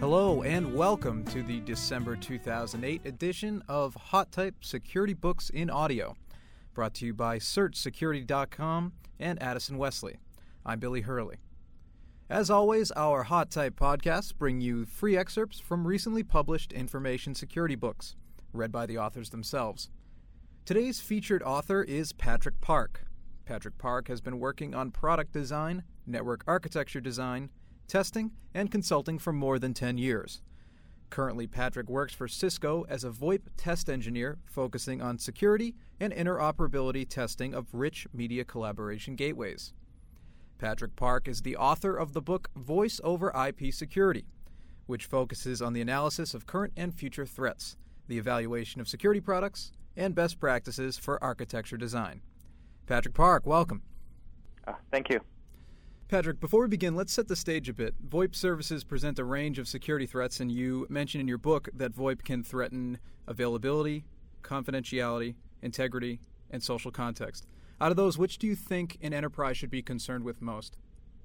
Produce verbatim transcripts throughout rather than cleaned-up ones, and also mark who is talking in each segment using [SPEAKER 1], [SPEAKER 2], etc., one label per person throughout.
[SPEAKER 1] Hello and welcome to the December two thousand eight edition of Hot Type Security Books in Audio, brought to you by search security dot com and Addison Wesley. I'm Billy Hurley. As always, our Hot Type podcasts bring you free excerpts from recently published information security books, read by the authors themselves. Today's featured author is Patrick Park. Patrick Park has been working on product design, network architecture design, testing, and consulting for more than ten years. Currently, Patrick works for Cisco as a VoIP test engineer focusing on security and interoperability testing of rich media collaboration gateways. Patrick Park is the author of the book Voice over I P Security, which focuses on the analysis of current and future threats, the evaluation of security products, and best practices for architecture design. Patrick Park, welcome.
[SPEAKER 2] Uh, thank you.
[SPEAKER 1] Patrick, before we begin, let's set the stage a bit. VoIP services present a range of security threats, and you mention in your book that VoIP can threaten availability, confidentiality, integrity, and social context. Out of those, which do you think an enterprise should be concerned with most?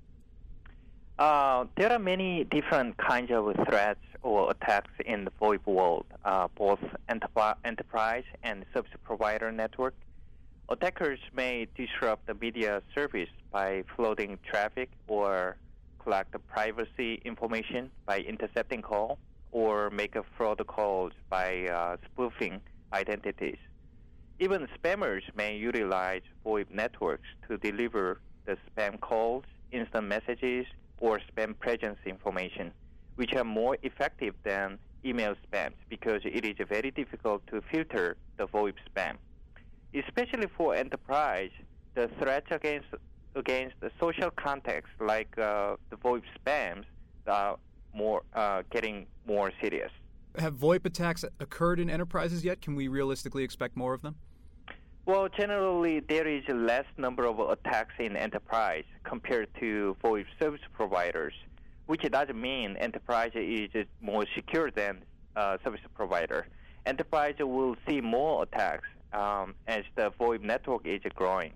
[SPEAKER 2] Uh, there are many different kinds of threats or attacks in the VoIP world, uh, both enterp- enterprise and service provider network. Attackers may disrupt the media service by flooding traffic or collect the privacy information by intercepting call or make a fraud calls by uh, spoofing identities. Even spammers may utilize VoIP networks to deliver the spam calls, instant messages, or spam presence information, which are more effective than email spams because it is very difficult to filter the VoIP spam. Especially for enterprise, the threats against against the social context, like uh, the VoIP spams, are more uh, getting more serious.
[SPEAKER 1] Have VoIP attacks occurred in enterprises yet? Can we realistically expect more of them?
[SPEAKER 2] Well, generally, there is a less number of attacks in enterprise compared to VoIP service providers, which doesn't mean enterprise is more secure than uh, service provider. Enterprise will see more attacks um, as the VoIP network is growing.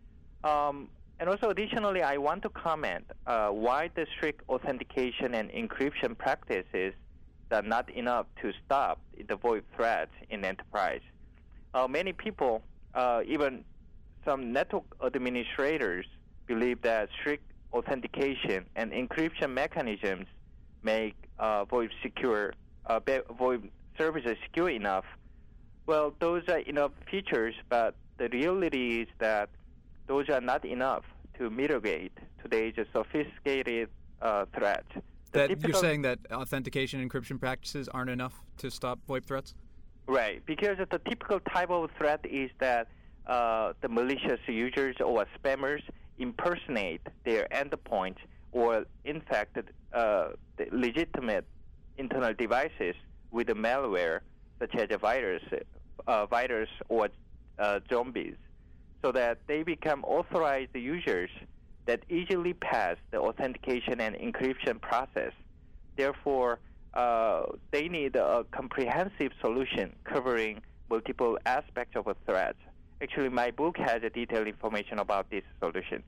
[SPEAKER 2] Um, and also, additionally, I want to comment uh, why the strict authentication and encryption practices are not enough to stop the VoIP threats in enterprise. Uh, many people Uh, even some network administrators believe that strict authentication and encryption mechanisms make uh, VoIP secure, uh, VoIP services secure enough. Well, those are enough features, but the reality is that those are not enough to mitigate today's sophisticated uh, threats.
[SPEAKER 1] That you're saying that authentication and encryption practices aren't enough to stop VoIP threats?
[SPEAKER 2] Right, because the typical type of threat is that uh, the malicious users or spammers impersonate their endpoints or infect uh, the legitimate internal devices with a malware, such as a virus, uh, virus or uh, zombies, so that they become authorized users that easily pass the authentication and encryption process. Therefore, Uh, they need a comprehensive solution covering multiple aspects of a threat. Actually, my book has a detailed information about this solution.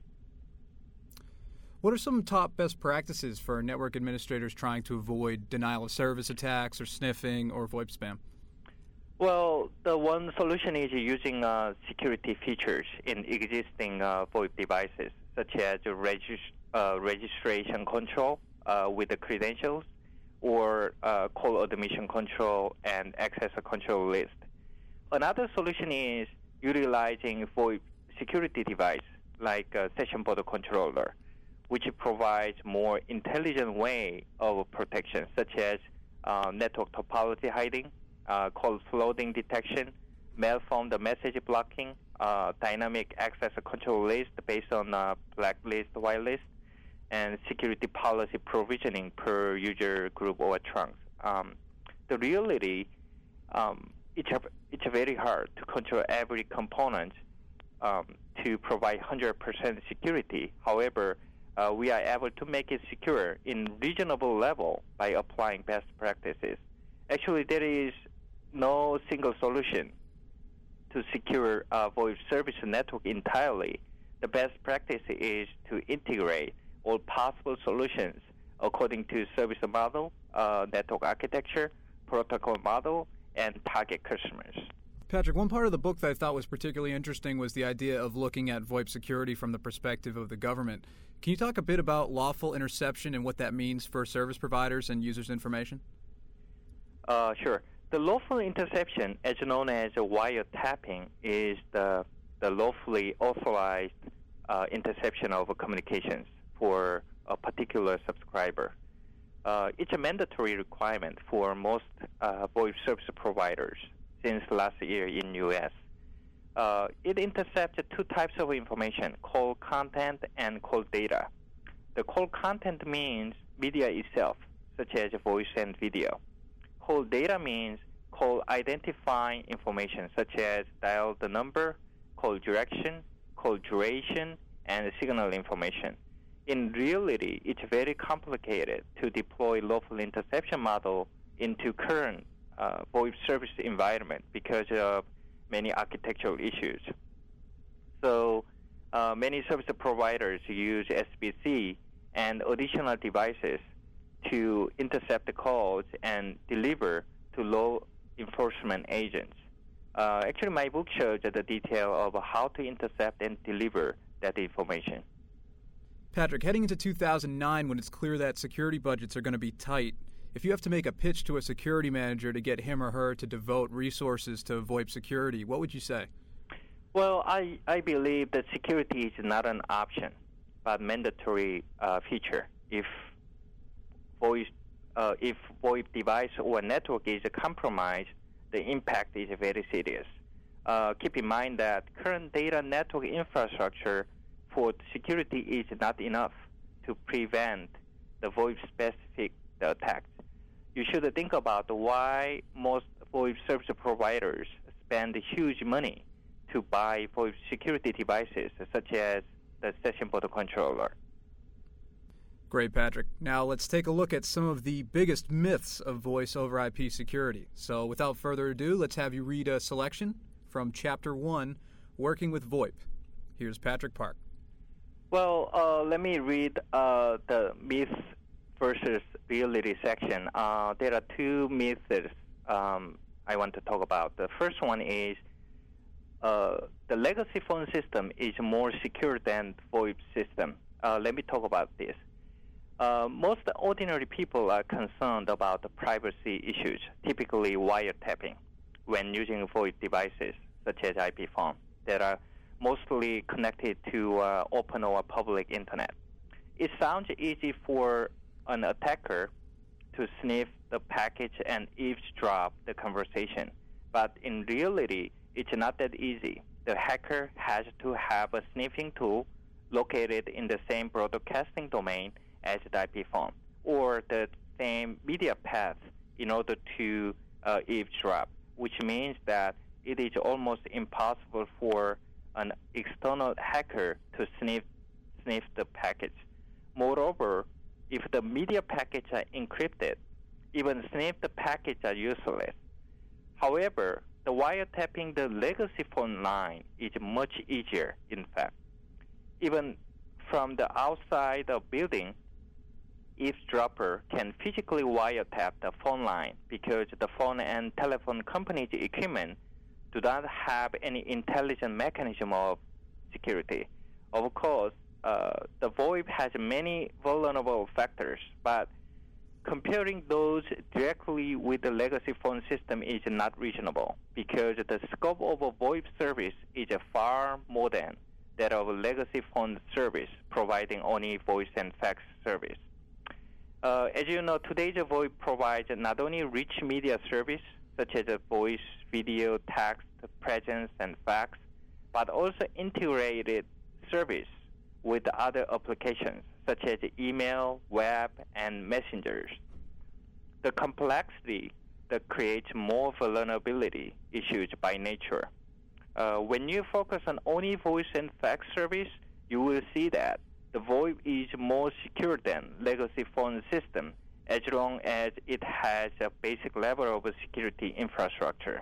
[SPEAKER 1] What are some top best practices for network administrators trying to avoid denial of service attacks or sniffing or VoIP spam?
[SPEAKER 2] Well, the one solution is using uh, security features in existing uh, VoIP devices, such as regist- uh, registration control uh, with the credentials, or uh, call admission control and access control list. Another solution is utilizing VoIP security device like a session border controller, which provides more intelligent way of protection, such as uh, network topology hiding, uh, call flooding detection, mail-formed message blocking, uh, dynamic access control list based on uh, blacklist, whitelist, and security policy provisioning per user group or trunks. Um, the reality, um, it's, a, it's very hard to control every component um, to provide one hundred percent security. However, uh, we are able to make it secure in reasonable level by applying best practices. Actually, there is no single solution to secure a VoIP service network entirely. The best practice is to integrate all possible solutions according to service model, uh, network architecture, protocol model, and target customers.
[SPEAKER 1] Patrick, one part of the book that I thought was particularly interesting was the idea of looking at VoIP security from the perspective of the government. Can you talk a bit about lawful interception and what that means for service providers and users' information?
[SPEAKER 2] Uh, sure. The lawful interception, as known as wiretapping, is the, the lawfully authorized uh, interception of communications for a particular subscriber. Uh, it's a mandatory requirement for most uh, VoIP service providers since last year in U S. Uh, it intercepts two types of information, call content and call data. The call content means media itself, such as voice and video. Call data means call identifying information, such as dial the number, call direction, call duration, and signal information. In reality, it's very complicated to deploy lawful interception model into current uh, VoIP service environment because of many architectural issues. So uh, many service providers use S B C and additional devices to intercept the calls and deliver to law enforcement agents. Uh, actually, my book shows the detail of how to intercept and deliver that information.
[SPEAKER 1] Patrick, heading into two thousand nine, when it's clear that security budgets are going to be tight, if you have to make a pitch to a security manager to get him or her to devote resources to VoIP security, what would you say?
[SPEAKER 2] Well, I, I believe that security is not an option, but mandatory uh, feature. If voice, uh, if VoIP device or network is compromised, the impact is very serious. Uh, keep in mind that current data network infrastructure for security is not enough to prevent the VoIP-specific attacks. You should think about why most VoIP service providers spend huge money to buy VoIP security devices, such as the session border controller.
[SPEAKER 1] Great, Patrick. Now let's take a look at some of the biggest myths of voice over I P security. So without further ado, let's have you read a selection from Chapter one, Working with VoIP. Here's Patrick Park.
[SPEAKER 2] Well, uh, let me read uh, the myths versus reality section. Uh, there are two myths um, I want to talk about. The first one is uh, the legacy phone system is more secure than VoIP system. Uh, let me talk about this. Uh, most ordinary people are concerned about the privacy issues, typically wiretapping, when using VoIP devices such as I P phone that are mostly connected to uh, open or public internet. It sounds easy for an attacker to sniff the package and eavesdrop the conversation, but in reality, it's not that easy. The hacker has to have a sniffing tool located in the same broadcasting domain as the I P phone, or the same media path in order to uh, eavesdrop, which means that it is almost impossible for an external hacker to sniff sniff the package. Moreover, if the media packets are encrypted, even sniff the packets are useless. However, the wiretapping the legacy phone line is much easier, in fact. Even from the outside of building, eavesdropper can physically wiretap the phone line because the phone and telephone company's equipment do not have any intelligent mechanism of security. Of course, uh, the VoIP has many vulnerable factors, but comparing those directly with the legacy phone system is not reasonable because the scope of a VoIP service is far more than that of a legacy phone service providing only voice and fax service. Uh, as you know, today's VoIP provides not only rich media service, such as voice, video, text, presence, and fax, but also integrated service with other applications, such as email, web, and messengers. The complexity that creates more vulnerability issues by nature. Uh, when you focus on only voice and fax service, you will see that the VoIP is more secure than legacy phone system as long as it has a basic level of security infrastructure.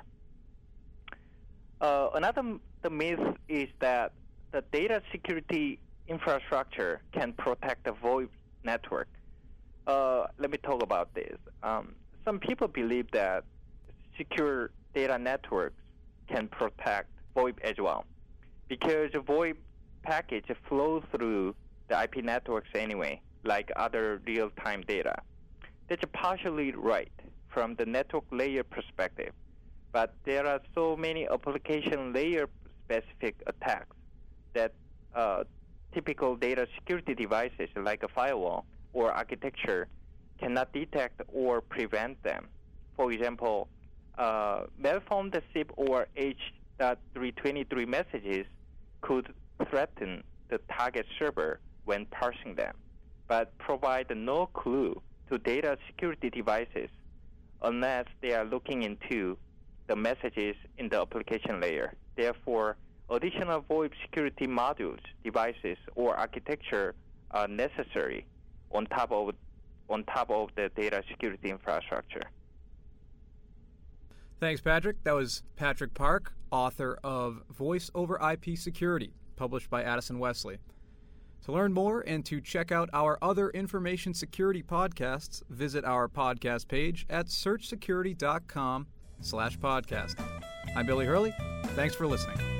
[SPEAKER 2] Uh, another the myth is that the data security infrastructure can protect the VoIP network. uh, let me talk about this. Um, some people believe that secure data networks can protect VoIP as well, because VoIP package flow through the I P networks anyway, like other real-time data. That's partially right from the network layer perspective, but there are so many application layer-specific attacks that uh, typical data security devices like a firewall or architecture cannot detect or prevent them. For example, uh, malformed S I P or H three twenty-three messages could threaten the target server when parsing them, but provide no clue to data security devices unless they are looking into the messages in the application layer. Therefore, additional VoIP security modules, devices, or architecture are necessary on top of on top of the data security infrastructure.
[SPEAKER 1] Thanks, Patrick. That was Patrick Park, author of Voice over I P Security, published by Addison Wesley. To learn more and to check out our other information security podcasts, visit our podcast page at search security dot com slash podcast. I'm Billy Hurley. Thanks for listening.